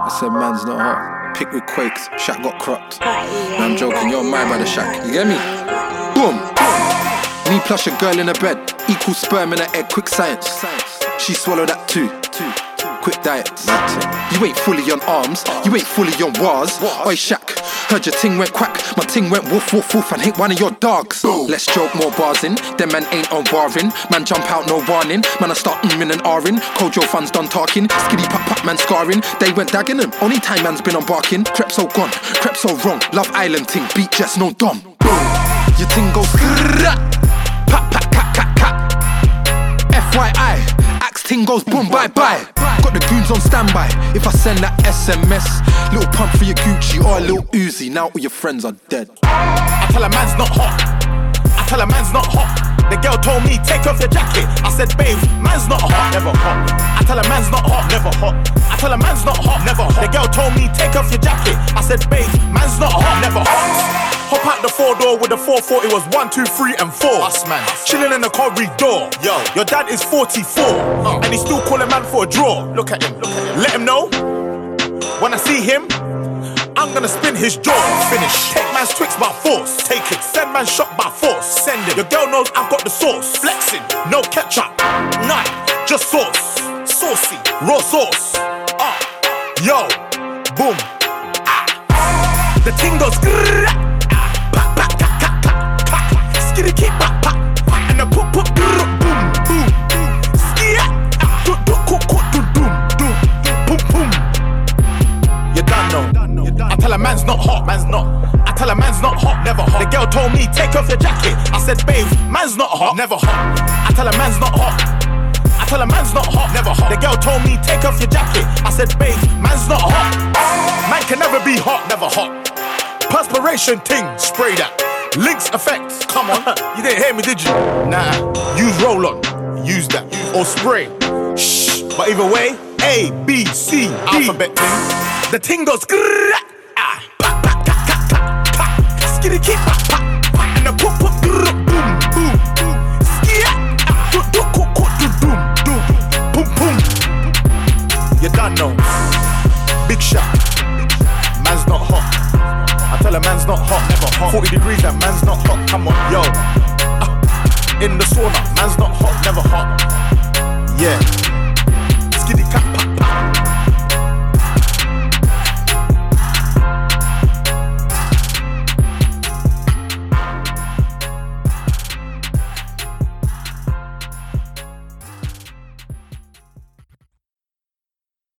I said man's not hot. Pick with quakes, Shaq got cropped. No, I'm joking, you're my brother Shaq. You get me? Boom. Me plus your girl in a bed equals sperm in an egg. Quick science. She swallowed that too. Quick diets. You ain't fully on arms, you ain't fully on wars. Oi Shaq, heard your ting went quack, my ting went woof woof woof and hit one of your dogs. Let's joke, more bars in, them man ain't on warring. Man jump out, no warning, man I start and R-ing. Kojo fans done talking, skiddy pop pop man scarring. They went dagging him, only time man's been on barking. Crep so gone, crep so wrong, Love Island ting, beat just no dumb. Your ting goes pop pop cat cat cat. FYI, axe ting goes boom bye bye. Got the goons on standby. If I send that SMS, little pump for your Gucci or a little Uzi, now all your friends are dead. I tell a man's not hot. I tell a man's not hot. The girl told me, take off your jacket. I said, babe, man's not hot, never hot. I tell a man's not hot, never hot. I tell a man's not hot, never hot. The girl told me, take off your jacket. I said, babe, man's not hot, never hot. Hop out the 4-door with the 440, was 1, 2, 3, and 4. Us man, chilling in the corridor. Yo, your dad is 44, and he's still calling man for a draw. Look at him, Let him know, when I see him, I'm gonna spin his jaw. Finish. Take man's Twix by force. Take it. Send man shot by force. Send it. Your girl knows I've got the sauce. Flexing. No ketchup. None. Just sauce. Saucy. Raw sauce. Yo. Boom. The ting goes skitty keep pop pop. And the poop poop boom boom. Skia. Boom boom. You done know. I tell a man's not hot, man's not. I tell a man's not hot, never hot. The girl told me, take off your jacket. I said, babe, man's not hot, never hot. I tell a man's not hot. I tell a man's not hot, never hot. The girl told me, take off your jacket. I said, babe, man's not hot. Man can never be hot, never hot. Perspiration ting, spray that. Lynx effects, come on. You didn't hear me, did you? Nah, use roll-on, use that. Or spray. Shh, but either way, A, B, C, D. Alphabet ting. The ting goes skitty keep pop pop. And the poop poop boom boom. Skia boom boom. You done know. Big shot. Man's not hot. I tell a man's not hot, never hot. 40 degrees, that man's not hot. Come on, yo. In the sauna, man's not hot, never hot. Yeah.